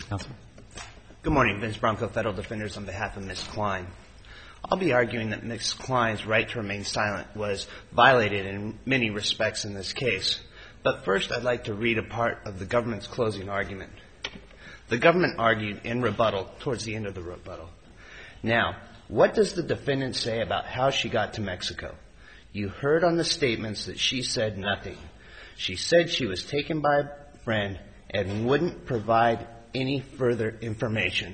Counsel. Good morning. Vince Bronco, Federal Defenders, on behalf of Ms. Klein. I'll be arguing that Ms. Klein's right to remain silent was violated in many respects in this case. But first, I'd like to read a part of the government's closing argument. The government argued in rebuttal towards the end of the rebuttal. Now, what does the defendant say about how she got to Mexico? You heard on the statements that she said nothing. She said she was taken by a friend and wouldn't provide any further information.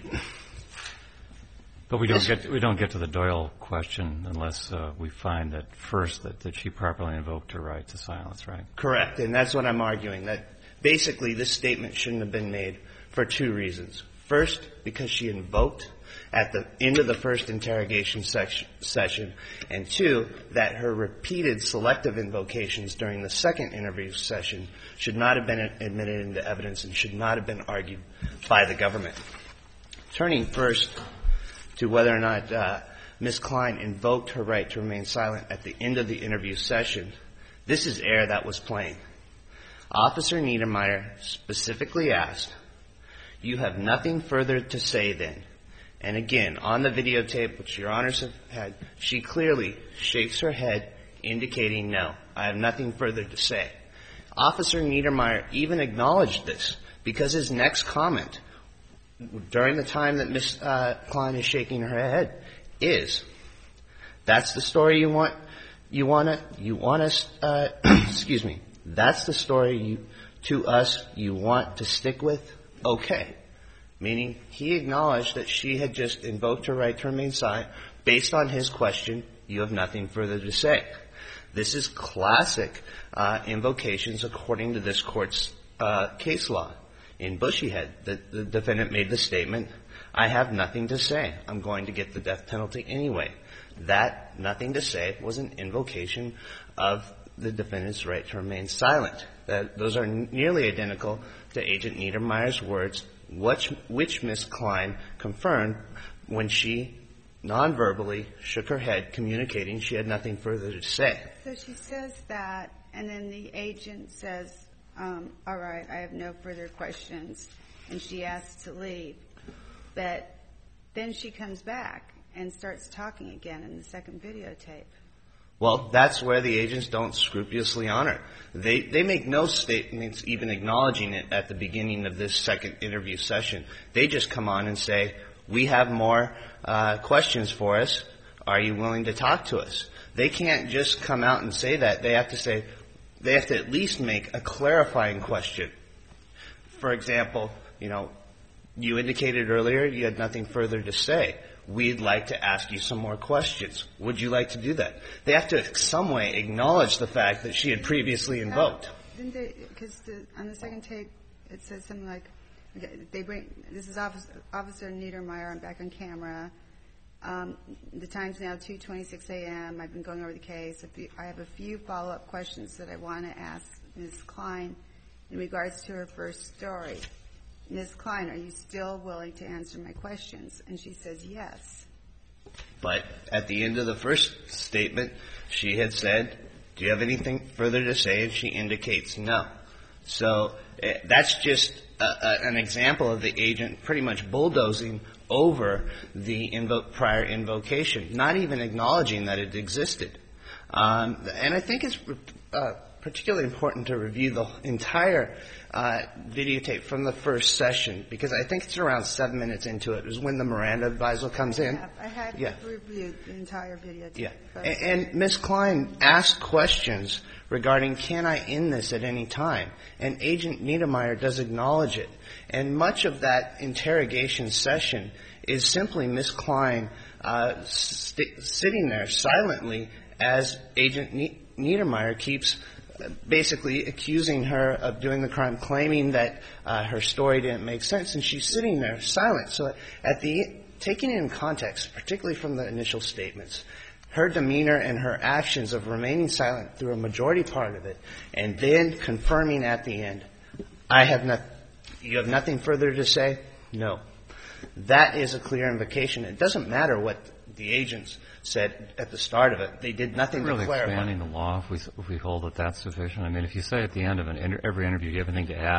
But we don't get to the Doyle question unless we find that first that she properly invoked her right to silence, right? Correct. And that's what I'm arguing, that basically this statement shouldn't have been made for two reasons. First, because she invoked at the end of the first interrogation session, and two, that her repeated selective invocations during the second interview session should not have been admitted into evidence and should not have been argued by the government. Turning first to whether or not Ms. Klein invoked her right to remain silent at the end of the interview session, this is error that was plain. Officer Niedermeyer specifically asked, "You have nothing further to say then?" And again, on the videotape, which Your Honors have had, she clearly shakes her head, indicating, "No, I have nothing further to say." Officer Niedermeyer even acknowledged this, because his next comment during the time that Ms. Klein is shaking her head is, "That's the story you want us, excuse me, that's the story to us you want to stick with? Okay." Meaning he acknowledged that she had just invoked her right to remain silent based on his question, "You have nothing further to say." This is classic invocations according to this Court's case law. In Bushyhead, the defendant made the statement, "I have nothing to say. I'm going to get the death penalty anyway." That nothing to say was an invocation of the defendant's right to remain silent. Those are nearly identical to Agent Niedermeyer's words, which Ms. Klein confirmed when she non-verbally shook her head, communicating she had nothing further to say. So she says that, and then the agent says, "All right, I have no further questions," and she asks to leave. But then she comes back and starts talking again in the second videotape. Well, that's where the agents don't scrupulously honor. They make no statements even acknowledging it at the beginning of this second interview session. They just come on and say, "We have more questions for us. Are you willing to talk to us?" They can't just come out and say that. They have to at least make a clarifying question. For example, you indicated earlier you had nothing further to say. We'd like to ask you some more questions. Would you like to do that? They have to in some way acknowledge the fact that she had previously invoked. Because on the second tape, it says something like, this is Officer Niedermeyer, I'm back on camera. The time's now 2:26 a.m. I've been going over the case. I have a few follow-up questions that I want to ask Ms. Klein in regards to her first story. Ms. Klein, are you still willing to answer my questions? And she says yes. But at the end of the first statement, she had said, "Do you have anything further to say?" And she indicates no. So that's just an example of the agent pretty much bulldozing over the prior invocation, not even acknowledging that it existed. And I think it's particularly important to review the entire videotape from the first session, because I think it's around 7 minutes into it is when the Miranda advisal comes in. I had reviewed the entire videotape. Yeah. And Ms. Klein asked questions regarding, can I end this at any time? And Agent Niedermeyer does acknowledge it. And much of that interrogation session is simply Ms. Klein sitting there silently as Agent Niedermeyer keeps basically accusing her of doing the crime, claiming that her story didn't make sense, and she's sitting there silent. So taking it in context, particularly from the initial statements, her demeanor and her actions of remaining silent through a majority part of it, and then confirming at the end, you have nothing further to say? No. That is a clear invocation. It doesn't matter what the agents said at the start of it. They did nothing to clarify. Really expanding the law if we hold that that's sufficient. I mean, if you say at the end of every interview, do you have anything to add?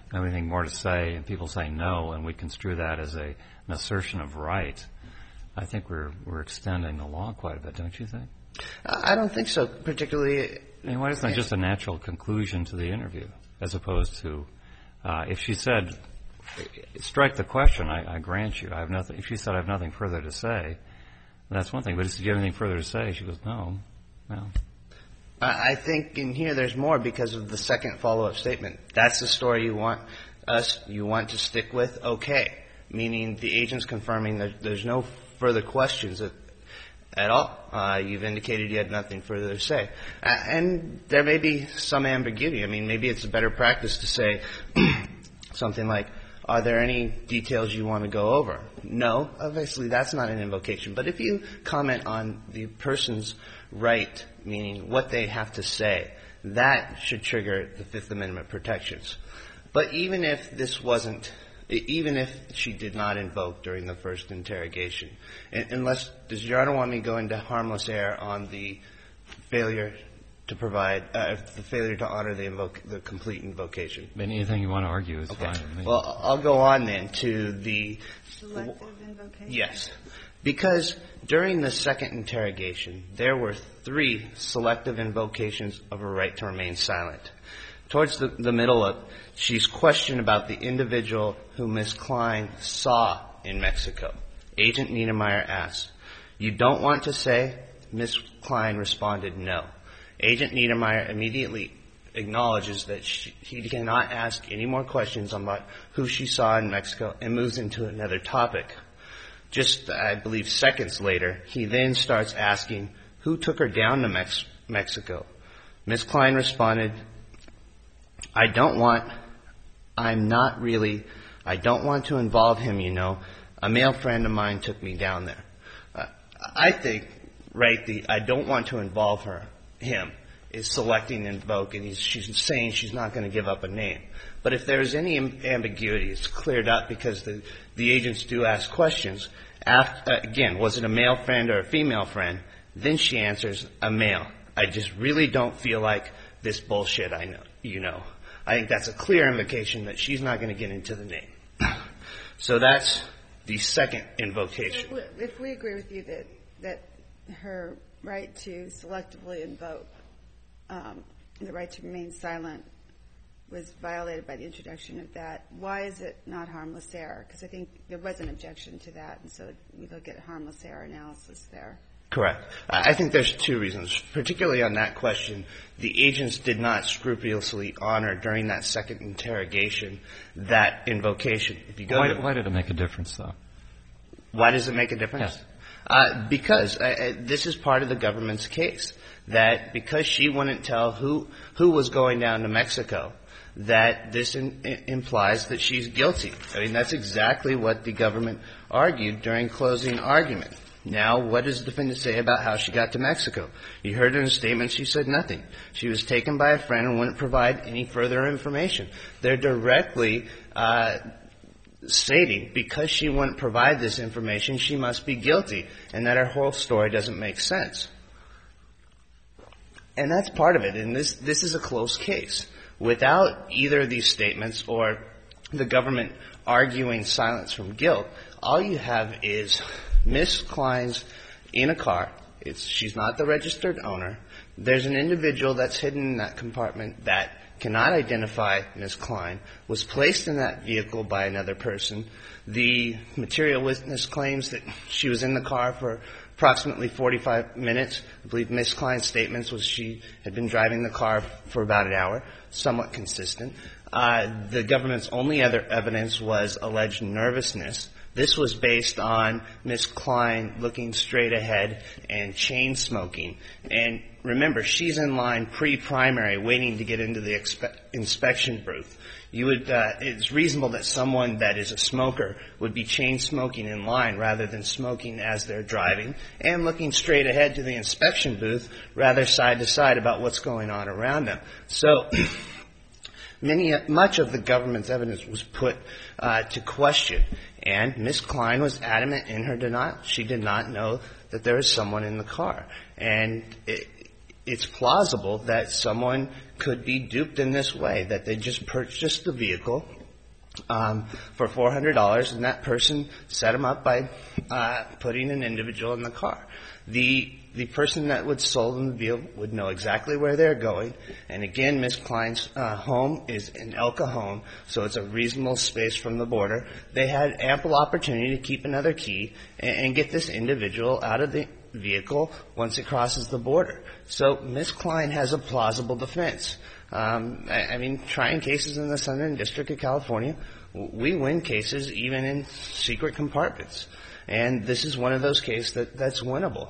anything more to say, and people say no, and we construe that as an assertion of right, I think we're extending the law quite a bit, don't you think? I don't think so, particularly. I mean, why isn't that just a natural conclusion to the interview, as opposed to if she said, strike the question, I grant you, I have nothing. If she said, I have nothing further to say, that's one thing. But if you have anything further to say, she goes, no. Well, I think in here there's more because of the second follow-up statement. That's the story you want to stick with? Okay. Meaning the agent's confirming that there's no further questions at all. You've indicated you had nothing further to say. And there may be some ambiguity. I mean, maybe it's a better practice to say something like, are there any details you want to go over? No. Obviously, that's not an invocation. But if you comment on the person's right, meaning what they have to say, that should trigger the Fifth Amendment protections. But even if this wasn't, even if she did not invoke during the first interrogation, unless, does Your Honor want me to go into harmless error on the failure to provide, the failure to honor the complete invocation? Anything you want to argue is okay. Fine with me. Well, I'll go on then to the Selective invocation? Yes. Because during the second interrogation, there were 3 selective invocations of a right to remain silent. Towards the middle of, she's questioned about the individual who Ms. Klein saw in Mexico. Agent Niedermeyer asked, you don't want to say? Ms. Klein responded, no. Agent Niedermeyer immediately acknowledges that he cannot ask any more questions about who she saw in Mexico and moves into another topic. Just, I believe, seconds later, he then starts asking who took her down to Mexico. Ms. Klein responded, I don't want to involve him, you know. A male friend of mine took me down there. I think, right, I don't want to involve him is selecting invoke, and she's saying she's not going to give up a name. But if there's any ambiguity, it's cleared up because the agents do ask questions. Again, was it a male friend or a female friend? Then she answers, a male. I just really don't feel like this bullshit I know, you know. I think that's a clear indication that she's not going to get into the name. So that's the second invocation. If we agree with you that her right to selectively invoke, the right to remain silent, was violated by the introduction of that, why is it not harmless error? Because I think there was an objection to that, and so we look at harmless error analysis there. Correct. I think there's 2 reasons. Particularly on that question, the agents did not scrupulously honor during that second interrogation that invocation. If you go why did it make a difference, though? Why does it make a difference? Yes. Because this is part of the government's case, that because she wouldn't tell who was going down to Mexico, that this implies that she's guilty. I mean, that's exactly what the government argued during closing argument. Now, what does the defendant say about how she got to Mexico? You heard in a statement she said nothing. She was taken by a friend and wouldn't provide any further information. They're directly stating because she wouldn't provide this information, she must be guilty, and that her whole story doesn't make sense. And that's part of it, and this is a close case. Without either of these statements or the government arguing silence from guilt, all you have is Ms. Klein's in a car. She's not the registered owner. There's an individual that's hidden in that compartment that cannot identify Ms. Klein, was placed in that vehicle by another person. The material witness claims that she was in the car for approximately 45 minutes. I believe Ms. Klein's statements was she had been driving the car for about an hour, somewhat consistent. The government's only other evidence was alleged nervousness. This was based on Ms. Klein looking straight ahead and chain smoking. And remember, she's in line pre-primary waiting to get into the inspection booth. It's reasonable that someone that is a smoker would be chain smoking in line rather than smoking as they're driving and looking straight ahead to the inspection booth rather side to side about what's going on around them. So much of the government's evidence was put to question. And Ms. Klein was adamant in her denial. She did not know that there was someone in the car. And it's plausible that someone could be duped in this way, that they just purchased the vehicle for $400, and that person set him up by putting an individual in the car. The person that would sold them the vehicle would know exactly where they're going. And again, Ms. Klein's home is in El Cajon, so it's a reasonable space from the border. They had ample opportunity to keep another key and get this individual out of the vehicle once it crosses the border. So Ms. Klein has a plausible defense. I mean, trying cases in the Southern District of California, we win cases even in secret compartments. And this is one of those cases that's winnable.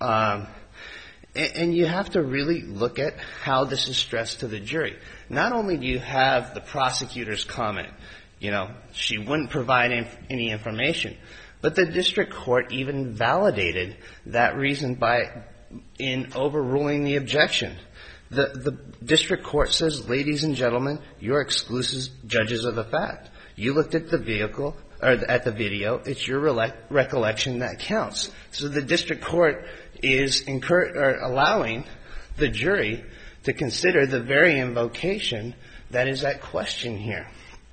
And you have to really look at how this is stressed to the jury. Not only do you have the prosecutor's comment, you know, she wouldn't provide any information, but the district court even validated that reason in overruling the objection. The district court says, ladies and gentlemen, you're exclusive judges of the fact. You looked at the vehicle, or at the video, it's your recollection that counts. So the district court is allowing the jury to consider the very invocation that is at question here.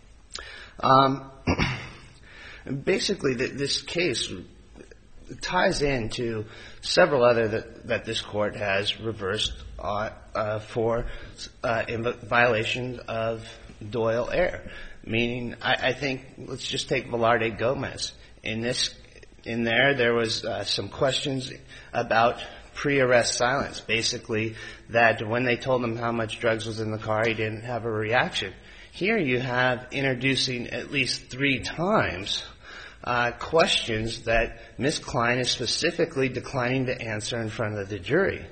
Basically, this case ties into several other that this court has reversed for violation of Doyle Air. Meaning, I think, let's just take Velarde Gomez. In there was some questions about pre-arrest silence. Basically, that when they told him how much drugs was in the car, he didn't have a reaction. Here you have introducing at least 3 times questions that Ms. Klein is specifically declining to answer in front of the jury.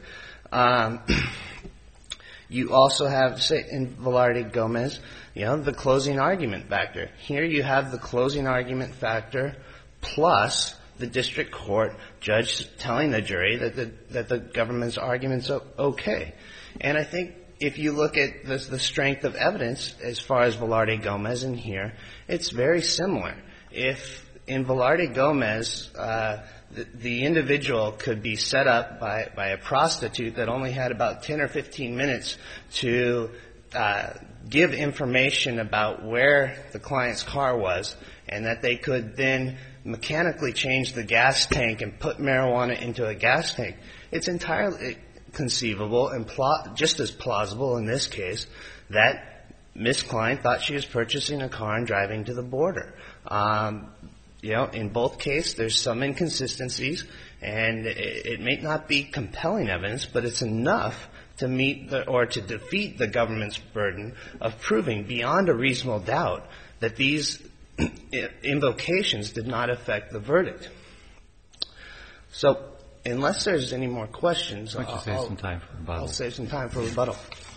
You also have, say, in Velarde Gomez, you know, the closing argument factor. Here you have the closing argument factor plus the district court judge telling the jury that the government's argument's okay. And I think if you look at the strength of evidence as far as Velarde Gomez in here, it's very similar. If in Velarde Gomez, the individual could be set up by a prostitute that only had about 10 or 15 minutes to give information about where the client's car was, and that they could then mechanically change the gas tank and put marijuana into a gas tank. It's entirely conceivable and just as plausible in this case that Ms. Klein thought she was purchasing a car and driving to the border. You know, in both cases, there's some inconsistencies, and it may not be compelling evidence, but it's enough to meet or to defeat the government's burden of proving beyond a reasonable doubt that these invocations did not affect the verdict. So, unless there's any more questions, I'll save some time for rebuttal. I'll save some time for rebuttal.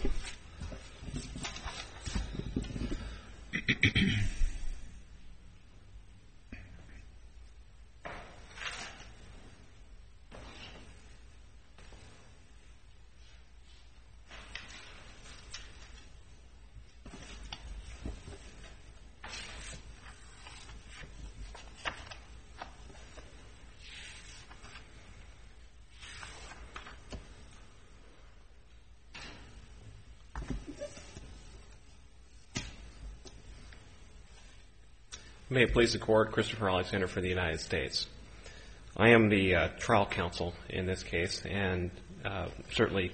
May it please the Court, Christopher Alexander for the United States. I am the trial counsel in this case, and certainly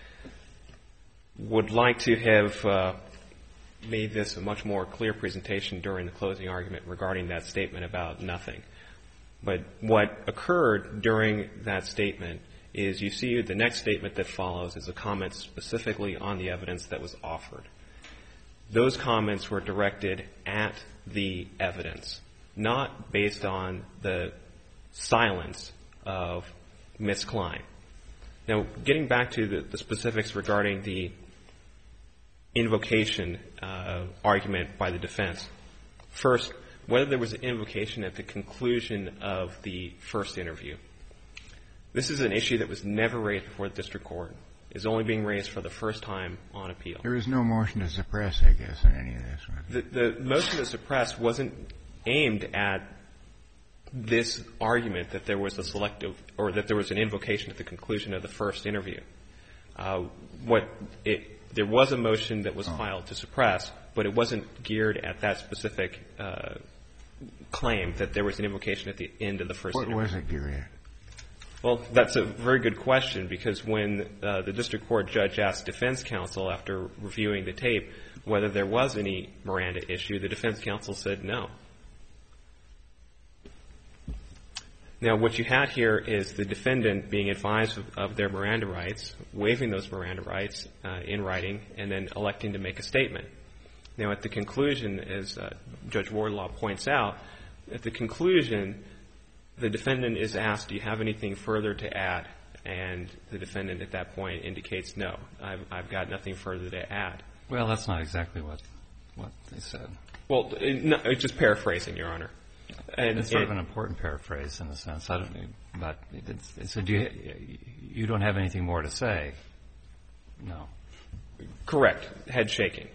would like to have made this a much more clear presentation during the closing argument regarding that statement about nothing. But what occurred during that statement is you see the next statement that follows is a comment specifically on the evidence that was offered. Those comments were directed at the evidence, not based on the silence of Ms. Klein. Now, getting back to the specifics regarding the invocation argument by the defense. First, whether there was an invocation at the conclusion of the first interview. This is an issue that was never raised before the district court. It's only being raised for the first time on appeal. There was no motion to suppress, I guess, in any of this. The motion to suppress wasn't aimed at this argument that there was a selective or that there was an invocation at the conclusion of the first interview. What it there was a motion that was filed to suppress, but it wasn't geared at that specific claim that there was an invocation at the end of the first interview. What was it geared at? Well, that's a very good question, because when the district court judge asked defense counsel after reviewing the tape whether there was any Miranda issue, the defense counsel said no. Now, what you had here is the defendant being advised of their Miranda rights, waiving those Miranda rights in writing, and then electing to make a statement. Now, at the conclusion, as Judge Wardlaw points out, at the conclusion, the defendant is asked, do you have anything further to add? And the defendant at that point indicates, no, I've got nothing further to add. Well, that's not exactly what they said. Well, it's just paraphrasing, Your Honor. And it's sort of an important paraphrase in a sense. I don't mean, but it said you don't have anything more to say. No. Correct. Head shaking.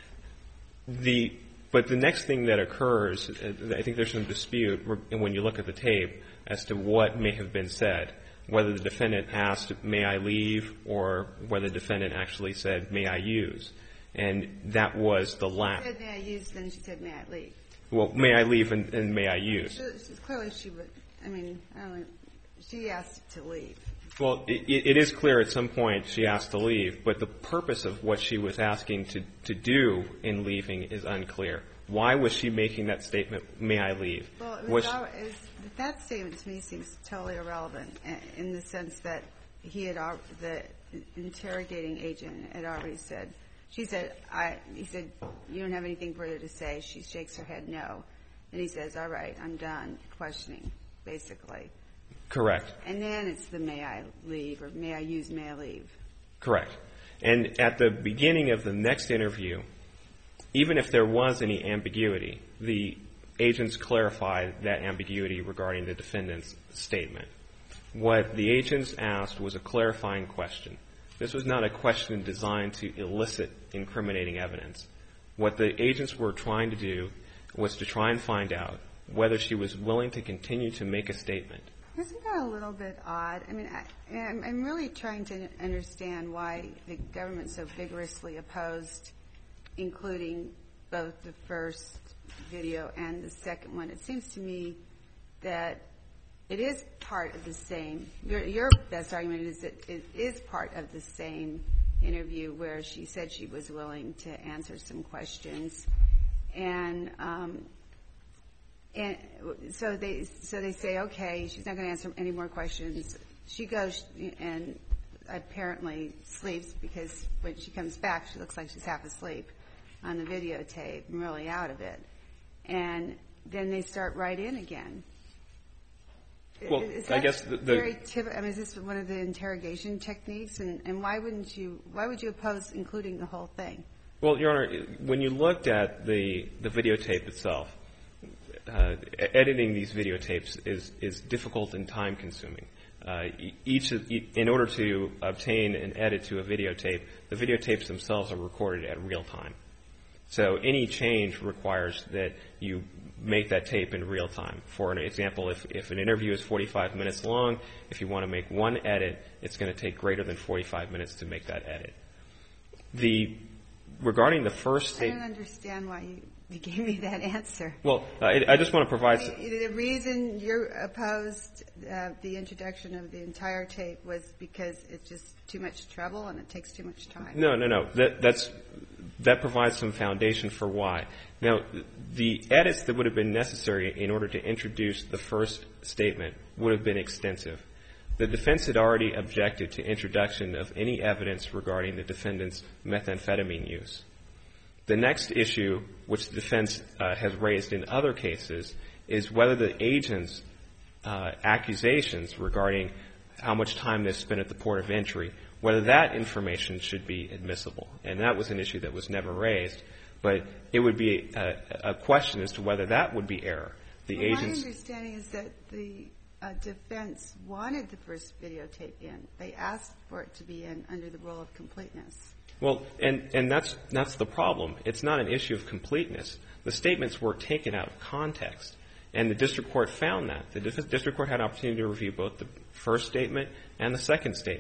But the next thing that occurs, I think there's some dispute when you look at the tape as to what may have been said, whether the defendant asked, may I leave, or whether the defendant actually said, may I use. And that was the last. She said, may I use, then she said, may I leave. Well, may I leave and may I use. Clearly she would, I don't know, she asked to leave. Well, it is clear at some point she asked to leave, but the purpose of what she was asking to do in leaving is unclear. Why was she making that statement, may I leave? Well, that statement to me seems totally irrelevant in the sense that the interrogating agent had already said, he said, you don't have anything further to say. She shakes her head no. And he says, all right, I'm done questioning, basically. Correct. And then it's the may I leave, or may I use, may I leave. Correct. And at the beginning of the next interview, even if there was any ambiguity, the agents clarified that ambiguity regarding the defendant's statement. What the agents asked was a clarifying question. This was not a question designed to elicit incriminating evidence. What the agents were trying to do was to try and find out whether she was willing to continue to make a statement. Isn't that a little bit odd? I mean, I'm really trying to understand why the government so vigorously opposed including both the first video and the second one. It seems to me that it is part of the same. Your best argument is that it is part of the same interview where she said she was willing to answer some questions. And so they say, okay, she's not going to answer any more questions. She goes and apparently sleeps because when she comes back, she looks like she's half asleep on the videotape and really out of it. And then they start right in again. Well, I guess is this one of the interrogation techniques? And why would you oppose including the whole thing? Well, Your Honor, when you looked at the videotape itself, editing these videotapes is difficult and time consuming. In order to obtain an edit to a videotape, the videotapes themselves are recorded at real time. So any change requires that you make that tape in real time. For an example, if an interview is 45 minutes long, if you want to make one edit, it's going to take greater than 45 minutes to make that edit. Regarding the first statement... I don't understand why you gave me that answer. Well, I just want to provide... The reason you opposed the introduction of the entire tape was because it's just too much trouble and it takes too much time. No. That provides some foundation for why. Now, the edits that would have been necessary in order to introduce the first statement would have been extensive. The defense had already objected to introduction of any evidence regarding the defendant's methamphetamine use. The next issue, which the defense has raised in other cases, is whether the agent's accusations regarding how much time they spent at the port of entry, whether that information should be admissible. And that was an issue that was never raised. But it would be a question as to whether that would be error. My understanding is that the defense wanted the first videotape in. They asked for it to be in under the rule of completeness. Well, and that's the problem. It's not an issue of completeness. The statements were taken out of context. And the district court found that. The district court had an opportunity to review both the first statement and the second statement.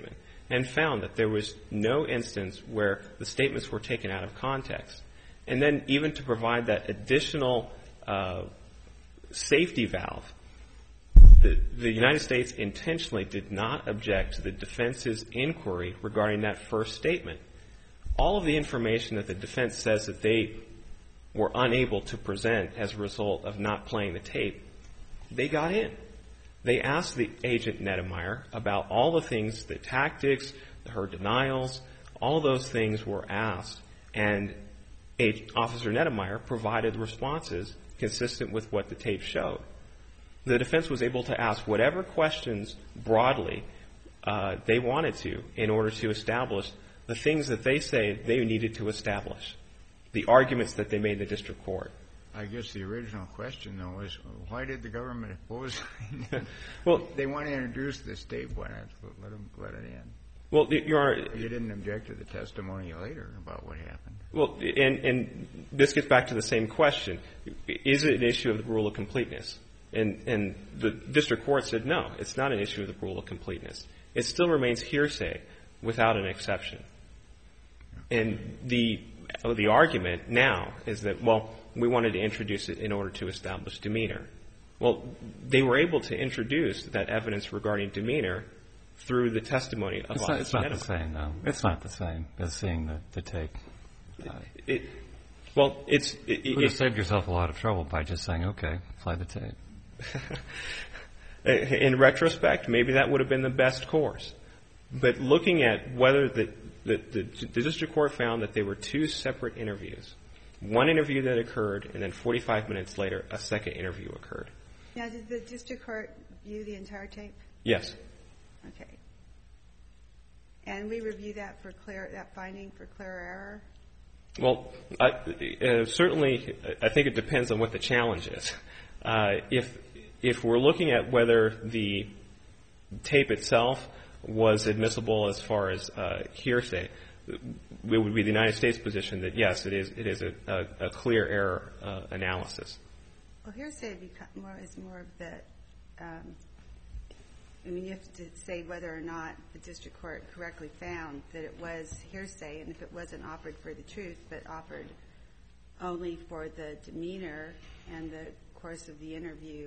and found that there was no instance where the statements were taken out of context. And then even to provide that additional safety valve, the United States intentionally did not object to the defense's inquiry regarding that first statement. All of the information that the defense says that they were unable to present as a result of not playing the tape, they got in. They asked the agent Nettemeyer about all the things, the tactics, her denials, all those things were asked, and Officer Nettemeyer provided responses consistent with what the tape showed. The defense was able to ask whatever questions broadly they wanted to in order to establish the things that they say they needed to establish, the arguments that they made in the district court. I guess the original question, though, is why did the government oppose it? Well, they want to introduce this tape. Why not let it in? Well, Your Honor, you didn't object to the testimony later about what happened. Well, and this gets back to the same question. Is it an issue of the rule of completeness? And the district court said, no, it's not an issue of the rule of completeness. It still remains hearsay without an exception. And the argument now is that, well, we wanted to introduce it in order to establish demeanor. Well, they were able to introduce that evidence regarding demeanor through the testimony of Officer Nettemeyer. It's not the same, though. It's not the same as seeing the tape. You would have saved yourself a lot of trouble by just saying, okay, play the tape. In retrospect, maybe that would have been the best course. But looking at whether the district court found that there were two separate interviews, one interview that occurred, and then 45 minutes later, a second interview occurred. Now, did the district court view the entire tape? Yes. Okay. And we review that finding for clear error? Well, certainly, I think it depends on what the challenge is. If we're looking at whether the tape itself was admissible as far as hearsay, it would be the United States position that, yes, it is a clear error analysis. Well, hearsay is more of the you have to say whether or not the district court correctly found that it was hearsay, and if it wasn't offered for the truth, but offered only for the demeanor and the course of the interview,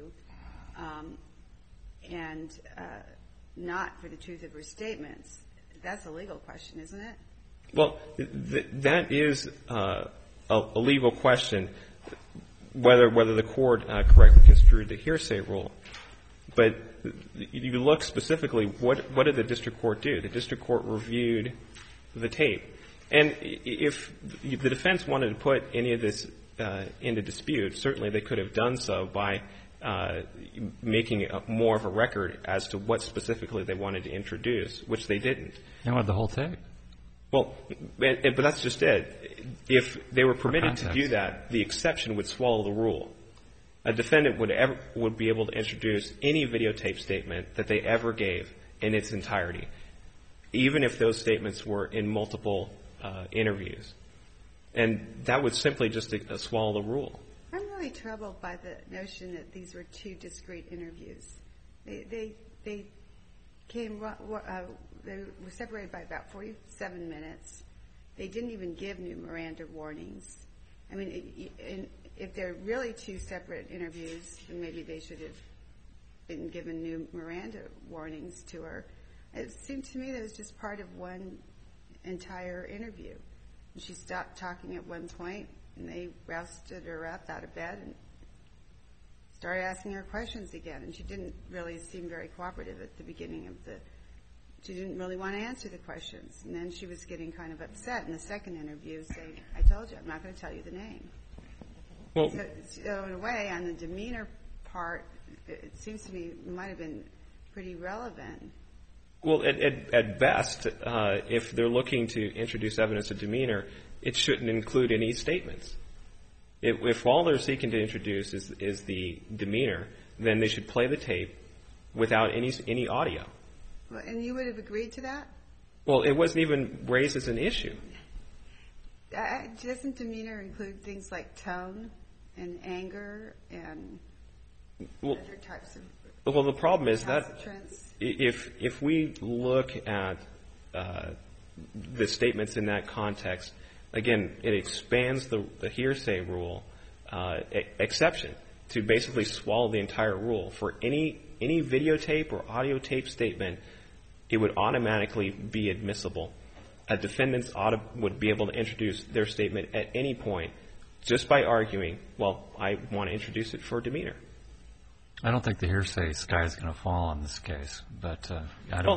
and not for the truth of her statements, that's a legal question, isn't it? Well, that is a legal question, whether the court correctly construed the hearsay rule. But you look specifically, what did the district court do? The district court reviewed the tape. And if the defense wanted to put any of this into dispute, certainly they could have done so by making more of a record as to what specifically they wanted to introduce, which they didn't. They wanted the whole tape. Well, but that's just it. If they were permitted to do that, the exception would swallow the rule. A defendant would be able to introduce any videotape statement that they ever gave in its entirety, even if those statements were in multiple interviews. And that would simply just swallow the rule. I'm really troubled by the notion that these were two discrete interviews. They were separated by about 47 minutes. They didn't even give new Miranda warnings. I mean, if they're really two separate interviews, then maybe they should have been given new Miranda warnings to her. It seemed to me that it was just part of one entire interview. And she stopped talking at one point, and they rousted her up out of bed and started asking her questions again. And she didn't really seem very cooperative at the beginning of she didn't really want to answer the questions. And then she was getting kind of upset in the second interview, saying, I told you, I'm not going to tell you the name. Well, so in a way, on the demeanor part, it seems to me it might have been pretty relevant. Well, at best, if they're looking to introduce evidence of demeanor, it shouldn't include any statements. If all they're seeking to introduce is the demeanor, then they should play the tape without any audio. Well, and you would have agreed to that? Well, it wasn't even raised as an issue. Doesn't demeanor include things like tone and anger and other types of Well, the problem is that concentrants? if we look at the statements in that context, again, it expands the hearsay rule exception to basically swallow the entire rule. For any videotape or audio tape statement, it would automatically be admissible. A defendant would be able to introduce their statement at any point just by arguing, well, I want to introduce it for demeanor. I don't think the hearsay sky is going to fall on this case, but I don't.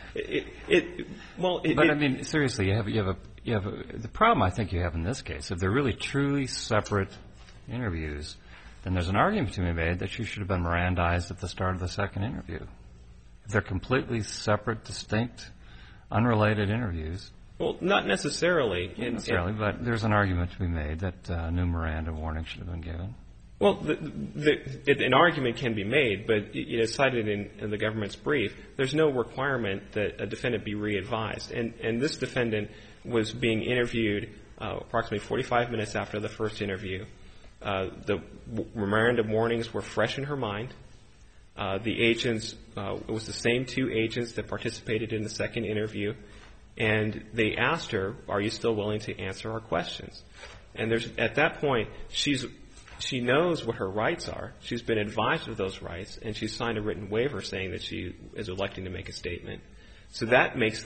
But I mean, seriously, you have the problem I think you have in this case. If they're really truly separate interviews, then there's an argument to be made that she should have been Mirandized at the start of the second interview. If they're completely separate, distinct, unrelated interviews. Well, not necessarily. Not necessarily, but there's an argument to be made that new Miranda warning should have been given. Well, an argument can be made, but as cited in the government's brief, there's no requirement that a defendant be re-advised. And this defendant was being interviewed approximately 45 minutes after the first interview. The Miranda warnings were fresh in her mind. The agents, it was the same two agents that participated in the second interview, and they asked her, are you still willing to answer our questions? And at that point, she knows what her rights are. She's been advised of those rights, and she's signed a written waiver saying that she is electing to make a statement. So that makes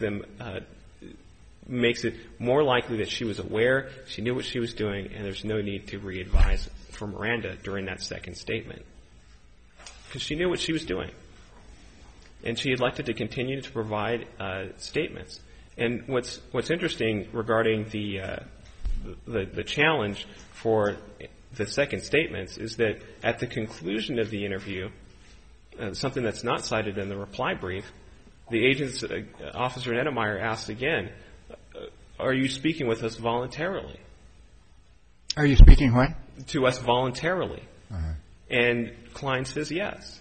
it more likely that she was aware, she knew what she was doing, and there's no need to re-advise for Miranda during that second statement. Because she knew what she was doing. And she elected to continue to provide statements. And what's interesting regarding the challenge for the second statements is that at the conclusion of the interview, something that's not cited in the reply brief, the agent's Officer Nettemeyer asks again, are you speaking with us voluntarily? Are you speaking what? To us voluntarily. Uh-huh. And Klein says yes.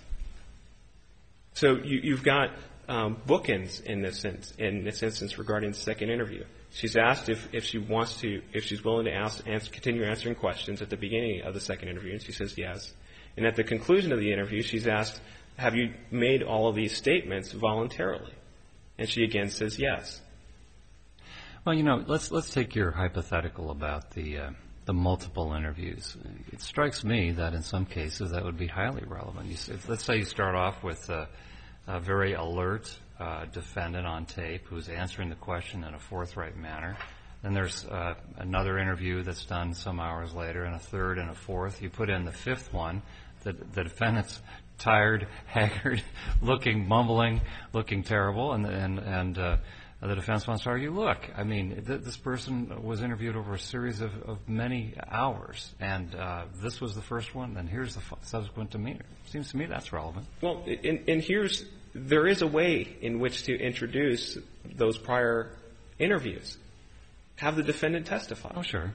So you've got bookends in this instance regarding the second interview. She's asked if she's willing to continue answering questions at the beginning of the second interview, and she says yes. And at the conclusion of the interview, she's asked, have you made all of these statements voluntarily? And she again says yes. Well, let's take your hypothetical about the multiple interviews. It strikes me that in some cases that would be highly relevant. Let's say you start off with a very alert defendant on tape who's answering the question in a forthright manner. Then there's another interview that's done some hours later, and a third and a fourth. You put in the fifth one, the defendant's tired, haggard, mumbling, looking terrible, and the defense wants to argue, look, I mean, this person was interviewed over a series of many hours, and this was the first one, and here's the subsequent demeanor. Seems to me that's relevant. Well, there is a way in which to introduce those prior interviews. Have the defendant testify. Oh, sure.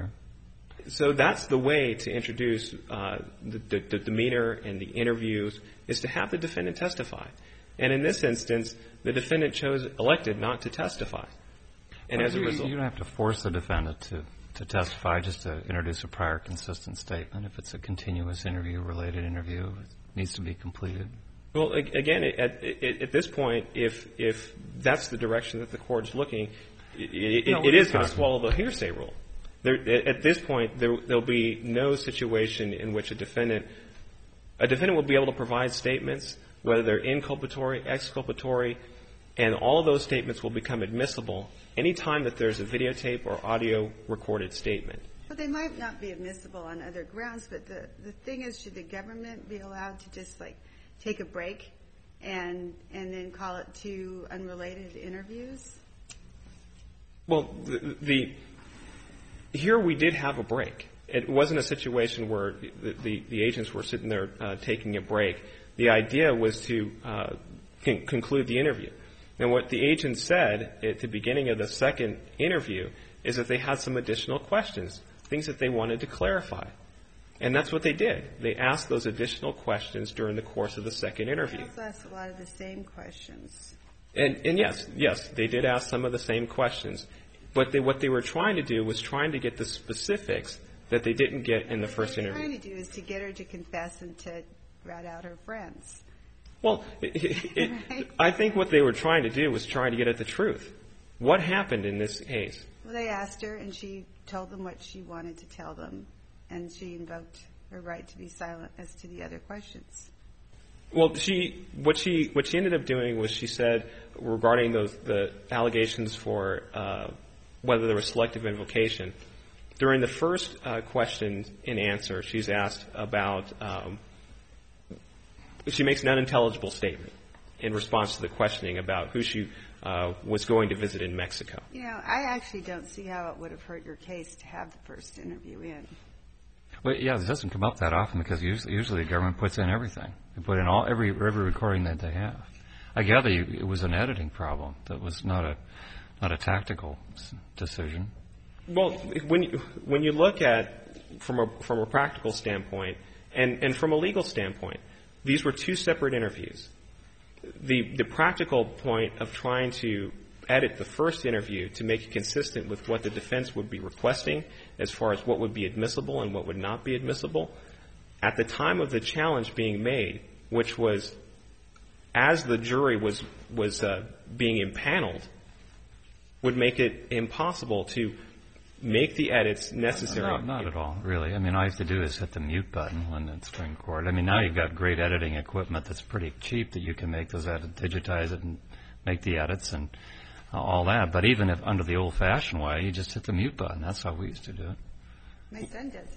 So that's the way to introduce the demeanor and the interviews, is to have the defendant testify. And in this instance, the defendant elected not to testify. And as a result, you don't have to force the defendant to testify, just to introduce a prior consistent statement. If it's a continuous interview, related interview, it needs to be completed. Well, again, at this point, if that's the direction that the court is looking, it is going to swallow the hearsay rule. At this point, there'll be no situation in which a defendant will be able to provide statements, whether they're inculpatory, exculpatory, and all of those statements will become admissible any time that there's a videotape or audio recorded statement. Well, they might not be admissible on other grounds, but the thing is, should the government be allowed to just, take a break and then call it two unrelated interviews? Well, here we did have a break. It wasn't a situation where the agents were sitting there taking a break. The idea was to conclude the interview. And what the agent said at the beginning of the second interview is that they had some additional questions, things that they wanted to clarify. And that's what they did. They asked those additional questions during the course of the second interview. They also asked a lot of the same questions. And yes, they did ask some of the same questions. But what they were trying to do was trying to get the specifics that they didn't get in the first interview. What they were trying to do is to get her to confess and to rat out her friends. Well, I think what they were trying to do was trying to get at the truth. What happened in this case? Well, they asked her, and she told them what she wanted to tell them, and she invoked her right to be silent as to the other questions. Well, what she ended up doing was she said regarding the allegations for whether there was selective invocation. During the first question and answer, she's asked about she makes an unintelligible statement in response to the questioning about who she was going to visit in Mexico. You know, I actually don't see how it would have hurt your case to have the first interview in. Well, yeah, it doesn't come up that often because usually the government puts in everything. They put in every recording that they have. I gather it was an editing problem. That was not a tactical decision. Well, when you look at from a practical standpoint and from a legal standpoint, these were two separate interviews. The practical point of trying to edit the first interview to make it consistent with what the defense would be requesting as far as what would be admissible and what would not be admissible, at the time of the challenge being made, which was as the jury was being impaneled, would make it impossible to make the edits necessary. No, not at all, really. I mean, all you have to do is hit the mute button when it's in court. I mean, now you've got great editing equipment that's pretty cheap that you can make those edits, digitize it and make the edits and all that. But even if under the old-fashioned way, you just hit the mute button. That's how we used to do it. My son does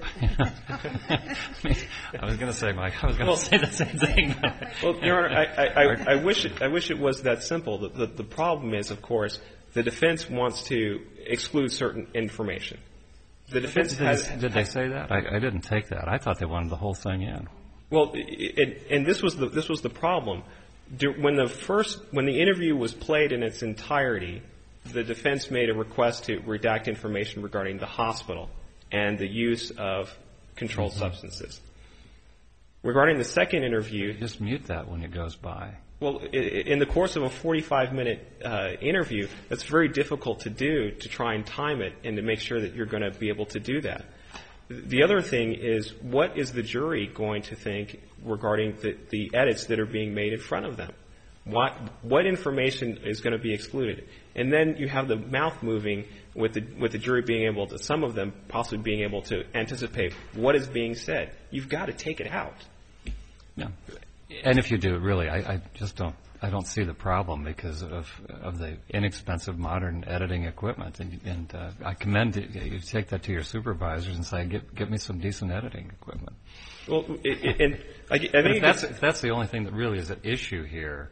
it. I was going to say, Mike, I was going to say the same thing. Well, Your Honor, I wish it was that simple. The problem is, of course, the defense wants to exclude certain information. The defense Did they say that? I didn't take that. I thought they wanted the whole thing in. Well, and this was the problem. When the interview was played in its entirety, the defense made a request to redact information regarding the hospital and the use of controlled substances. Regarding the second interview, just mute that when it goes by. Well, in the course of a 45-minute interview, that's very difficult to do, to try and time it and to make sure that you're going to be able to do that. The other thing is, what is the jury going to think regarding the edits that are being made in front of them? What information is going to be excluded? And then you have the mouth moving with the jury being able to, some of them possibly being able to anticipate what is being said. You've got to take it out. Yeah. And if you do, really, I just don't see the problem because of the inexpensive modern editing equipment. And I commend you take that to your supervisors and say, get me some decent editing equipment. Well, I think if that's the only thing that really is at issue here.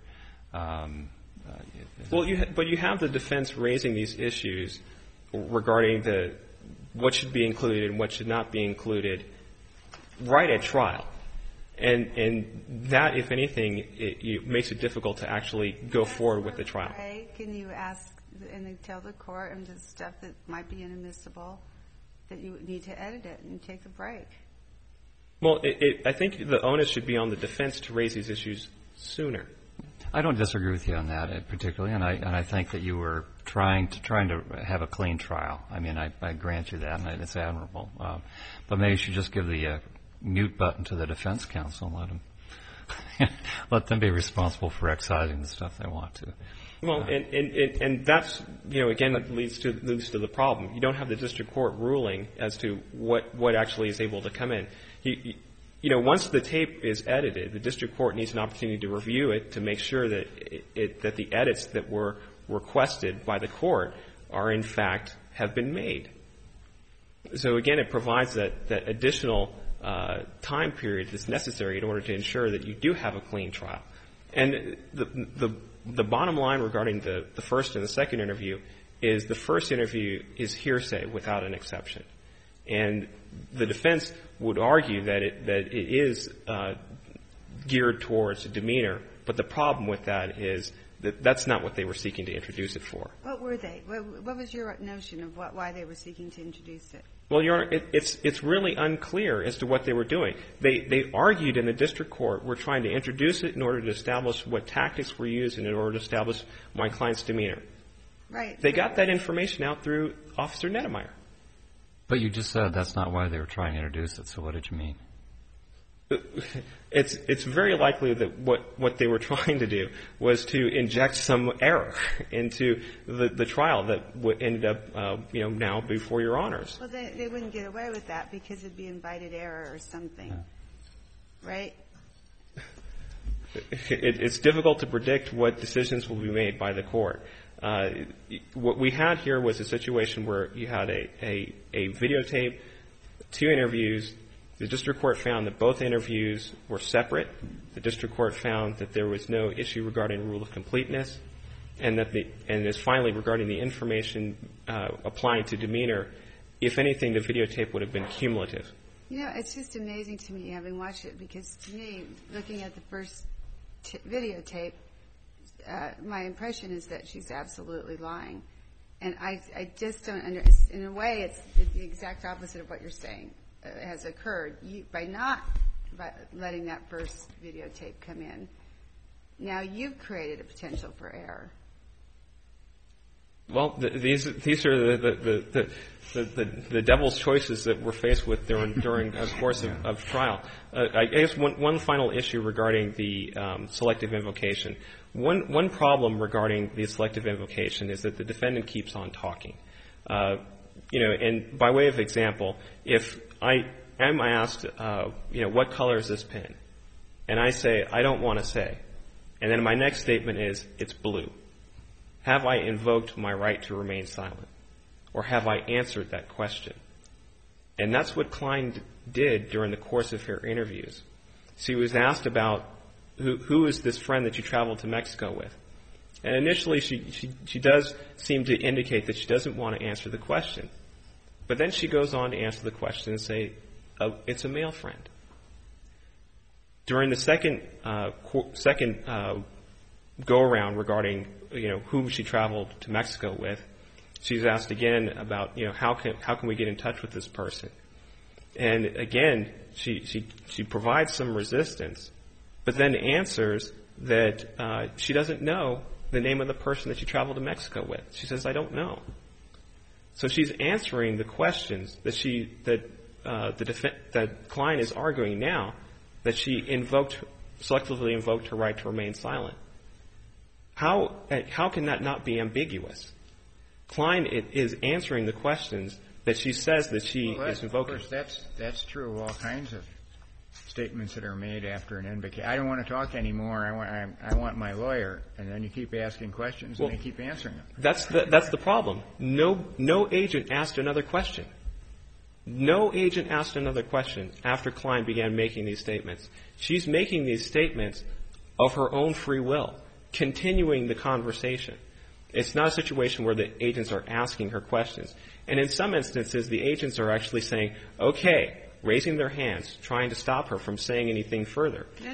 But you have the defense raising these issues regarding what should be included and what should not be included right at trial. And that, if anything, it makes it difficult to actually go forward with the trial. Can you ask and tell the court and the stuff that might be inadmissible that you need to edit it and take a break? Well, I think the onus should be on the defense to raise these issues sooner. I don't disagree with you on that particularly, and I think that you were trying to have a clean trial. I mean, I grant you that, and it's admirable. But maybe you should just give the mute button to the defense counsel and let them be responsible for excising the stuff they want to. Well, and that's, again, that leads to the problem. You don't have the district court ruling as to what actually is able to come in. Once the tape is edited, the district court needs an opportunity to review it to make sure that that the edits that were requested by the court are in fact have been made. So again, it provides that additional time period that's necessary in order to ensure that you do have a clean trial. And the bottom line regarding the first and the second interview is the first interview is hearsay without an exception. And the defense would argue that it is geared towards demeanor, but the problem with that is that that's not what they were seeking to introduce it for. What were they? What was your notion of why they were seeking to introduce it? Well, Your Honor, it's really unclear as to what they were doing. They argued in the district court, we're trying to introduce it in order to establish what tactics were used and in order to establish my client's demeanor. Right. They got that information out through Officer Nettemeyer. But you just said that's not why they were trying to introduce it, so what did you mean? It's very likely that what they were trying to do was to inject some error into the trial that ended up, now before Your Honors. Well, they wouldn't get away with that because it'd be invited error or something, right? It's difficult to predict what decisions will be made by the court. What we had here was a situation where you had a videotape, 2 interviews. The district court found that both interviews were separate. The district court found that there was no issue regarding rule of completeness, and finally regarding the information applying to demeanor. If anything, the videotape would have been cumulative. It's just amazing to me, having watched it, because to me, looking at the first videotape, my impression is that she's absolutely lying. And I just don't understand. In a way, it's the exact opposite of what you're saying has occurred. By letting that first videotape come in, now you've created a potential for error. Well, these are the devil's choices that we're faced with during a course of trial. I guess one final issue regarding the selective invocation. One problem regarding the selective invocation is that the defendant keeps on talking. And by way of example, if I am asked, what color is this pen? And I say, I don't want to say. And then my next statement is, it's blue. Have I invoked my right to remain silent? Or have I answered that question? And that's what Klein did during the course of her interviews. She was asked about who is this friend that you traveled to Mexico with? And initially she does seem to indicate that she doesn't want to answer the question. But then she goes on to answer the question and say, it's a male friend. During the second go-around regarding, who she traveled to Mexico with, she's asked again about, how can we get in touch with this person? And again, she provides some resistance, but then answers that she doesn't know the name of the person that she traveled to Mexico with. She says, I don't know. So she's answering the questions that Klein is arguing now that she selectively invoked her right to remain silent. How can that not be ambiguous? Klein is answering the questions that she says that she is invoking. Of course, that's true of all kinds of statements that are made after an invocation. I don't want to talk anymore. I want my lawyer. And then you keep asking questions, and they keep answering them. That's the problem. No agent asked another question. No agent asked another question after Klein began making these statements. She's making these statements of her own free will, continuing the conversation. It's not a situation where the agents are asking her questions. And in some instances, the agents are actually saying, okay, raising their hands, trying to stop her from saying anything further. No.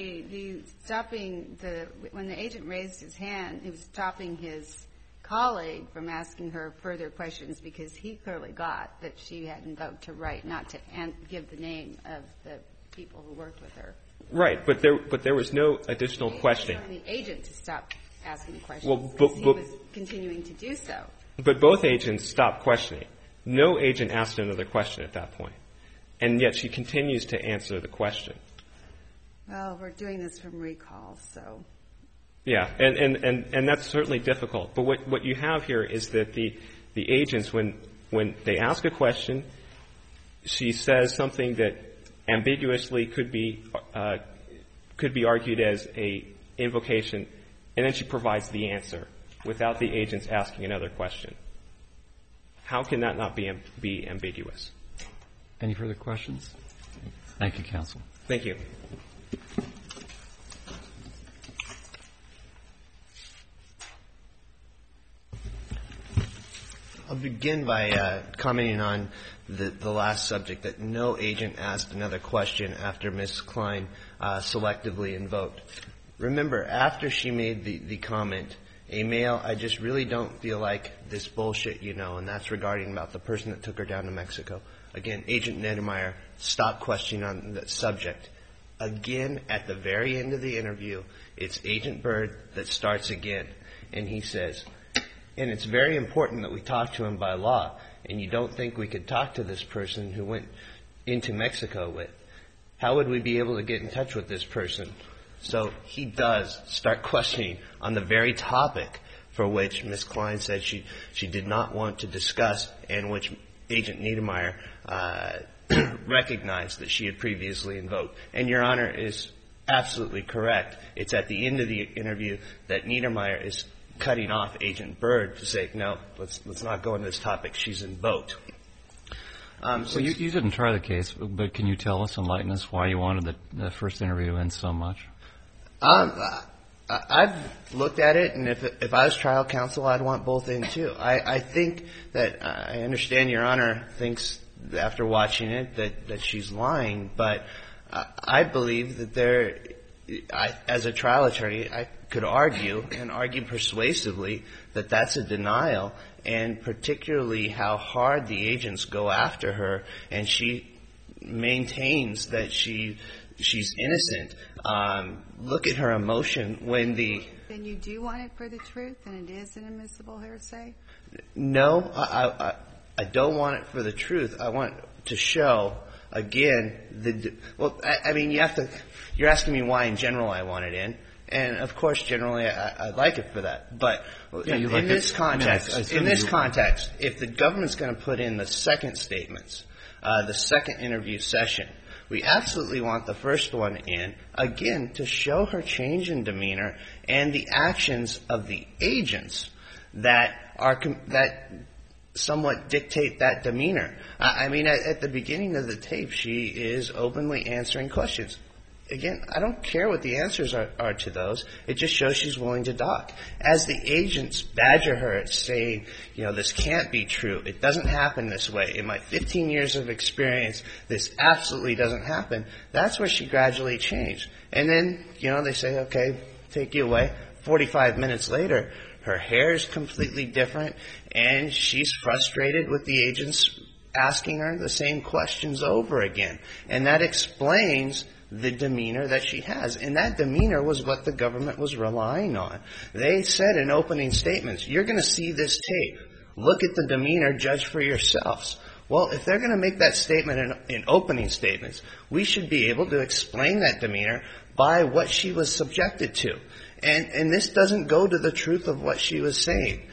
When the agent raised his hand, he was stopping his colleague from asking her further questions because he clearly got that she had invoked her right not to give the name of the people who worked with her. Right, but there was no additional question. He was telling the agent to stop asking questions because he was continuing to do so. But both agents stopped questioning. No agent asked another question at that point. And yet she continues to answer the question. Well, we're doing this from recall, so. Yeah, and that's certainly difficult. But what you have here is that the agents, when they ask a question, she says something that ambiguously could be argued as a invocation, and then she provides the answer without the agents asking another question. How can that not be ambiguous? Any further questions? Thank you, counsel. Thank you. I'll begin by commenting on the last subject, that no agent asked another question after Ms. Klein selectively invoked. Remember, after she made the comment, a male, I just really don't feel like this bullshit, and that's regarding about the person that took her down to Mexico. Again, Agent Niedermeyer stopped questioning on that subject. Again, at the very end of the interview, it's Agent Byrd that starts again. And he says, and it's very important that we talk to him by law, and you don't think we could talk to this person who went into Mexico with. How would we be able to get in touch with this person? So he does start questioning on the very topic for which Ms. Klein said she did not want to discuss, and which Agent Niedermeyer recognized that she had previously invoked. And Your Honor is absolutely correct. It's at the end of the interview that Niedermeyer is cutting off Agent Byrd to say, no, let's not go into this topic. She's invoked. So you didn't try the case, but can you tell us, enlighten us, why you wanted the first interview in so much? I've looked at it, and if I was trial counsel, I'd want both in, too. I think that I understand Your Honor thinks, after watching it, that she's lying, but I believe that as a trial attorney, I could argue, and argue persuasively, that that's a denial, and particularly how hard the agents go after her, and she maintains that she's innocent. Look at her emotion when the... Then you do want it for the truth, and it is an admissible hearsay? No, I don't want it for the truth. I want to show, again, you're asking me why in general I want it in. And, of course, generally I'd like it for that. But in this context, if the government's going to put in the second statements, the second interview session, we absolutely want the first one in, again, to show her change in demeanor and the actions of the agents that somewhat dictate that demeanor. I mean, at the beginning of the tape, she is openly answering questions. Again, I don't care what the answers are to those. It just shows she's willing to talk. As the agents badger her saying, this can't be true. It doesn't happen this way. In my 15 years of experience, this absolutely doesn't happen. That's where she gradually changed. And then, they say, okay, take you away. 45 minutes later, her hair is completely different, and she's frustrated with the agents asking her the same questions over again. And that explains the demeanor that she has. And that demeanor was what the government was relying on. They said in opening statements, you're going to see this tape. Look at the demeanor, judge for yourselves. Well, if they're going to make that statement in opening statements, we should be able to explain that demeanor by what she was subjected to. And this doesn't go to the truth of what she was saying.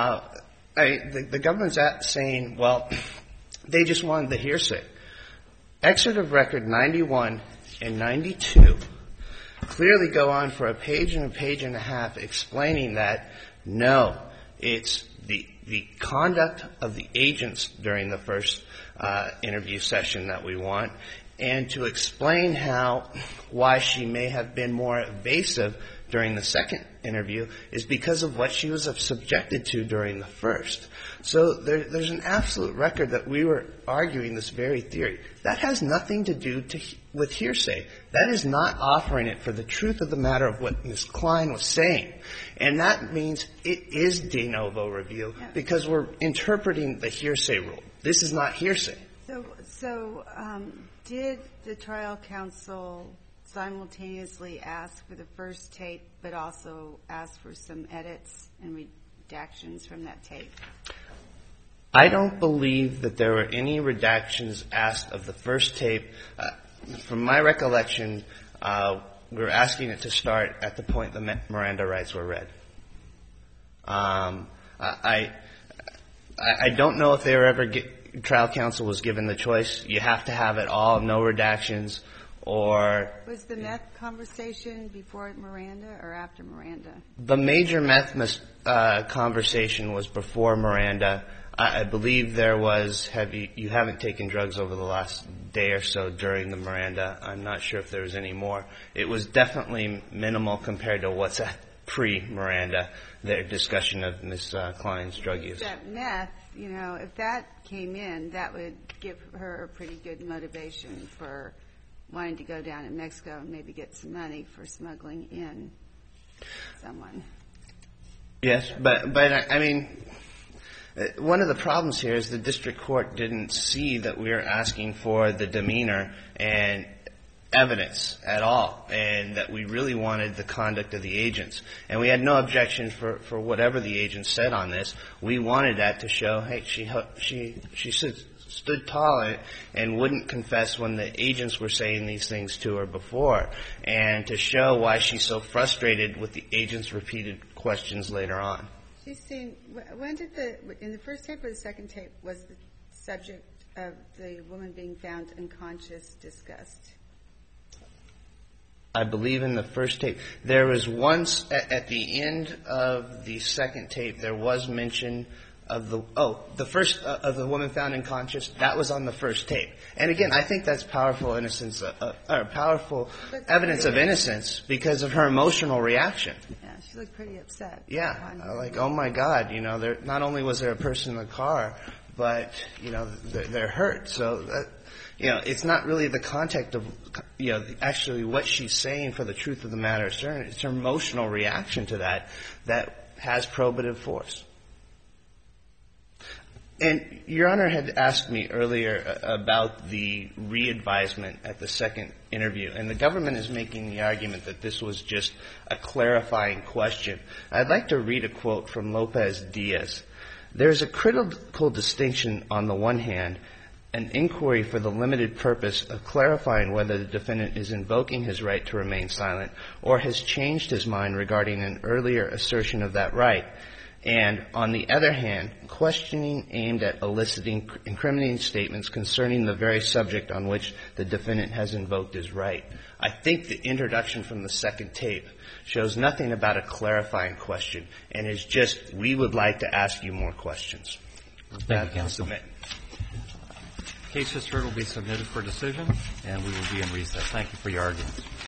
The government's saying, well, they just wanted the hearsay. Excerpt of Record 91 and 92 clearly go on for a page and a half explaining that, no, it's the conduct of the agents during the first interview session that we want, and to explain why she may have been more evasive during the second interview is because of what she was subjected to during the first. So there's an absolute record that we were arguing this very theory. That has nothing to do with hearsay. That is not offering it for the truth of the matter of what Ms. Klein was saying. And that means it is de novo review because we're interpreting the hearsay rule. This is not hearsay. So did the trial counsel simultaneously ask for the first tape but also ask for some edits and redactions from that tape? I don't believe that there were any redactions asked of the first tape. From my recollection, we were asking it to start at the point the Miranda rights were read. I don't know if they were ever trial counsel was given the choice. You have to have it all, no redactions, or... Was the meth conversation before Miranda or after Miranda? The major meth conversation was before Miranda. I believe there was, you haven't taken drugs over the last day or so during the Miranda. I'm not sure if there was any more. It was definitely minimal compared to what's at pre-Miranda, their discussion of Ms. Klein's drug use. That meth, if that came in, that would give her a pretty good motivation for wanting to go down to Mexico and maybe get some money for smuggling in someone. Yes, but I mean, one of the problems here is the district court didn't see that we were asking for the demeanor and evidence at all, and that we really wanted the conduct of the agents. And we had no objection for whatever the agents said on this. We wanted that to show, hey, she stood tall and wouldn't confess when the agents were saying these things to her before, and to show why she's so frustrated with the agents' repeated questions later on. She's seen, when did in the first tape or the second tape was the subject of the woman being found unconscious discussed? I believe in the first tape. There was once, at the end of the second tape, there was mention of the first, of the woman found unconscious. That was on the first tape. And again, I think that's powerful innocence, or powerful evidence of innocence because of her emotional reaction. Yeah, she looked pretty upset. Yeah, like, oh my God, you know, not only was there a person in the car, but, you know, they're hurt. So, you know, it's not really the context of, you know, actually what she's saying for the truth of the matter is certain. It's her emotional reaction to that has probative force. And Your Honor had asked me earlier about the re-advisement at the second interview, and the government is making the argument that this was just a clarifying question. I'd like to read a quote from Lopez Diaz. There's a critical distinction on the one hand, an inquiry for the limited purpose of clarifying whether the defendant is invoking his right to remain silent or has changed his mind regarding an earlier assertion of that right. And on the other hand, questioning aimed at eliciting incriminating statements concerning the very subject on which the defendant has invoked his right. I think the introduction from the second tape shows nothing about a clarifying question and is just, we would like to ask you more questions. Thank you, counsel. Case just heard will be submitted for decision, and we will be in recess. Thank you for your arguments.